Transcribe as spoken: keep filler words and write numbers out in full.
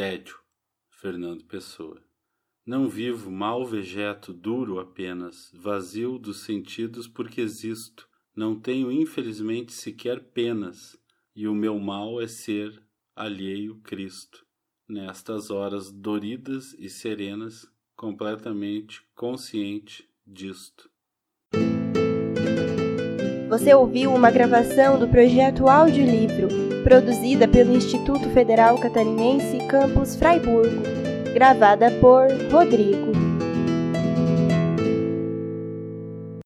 Tédio, Fernando Pessoa. Não vivo, mal vegeto, duro apenas, vazio dos sentidos porque existo. Não tenho, infelizmente, sequer penas, e o meu mal é ser alheio Cristo. Nestas horas doridas e serenas, completamente consciente disto. Você ouviu uma gravação do projeto Audiolivro, produzida pelo Instituto Federal Catarinense Campus Fraiburgo, gravada por Rodrigo.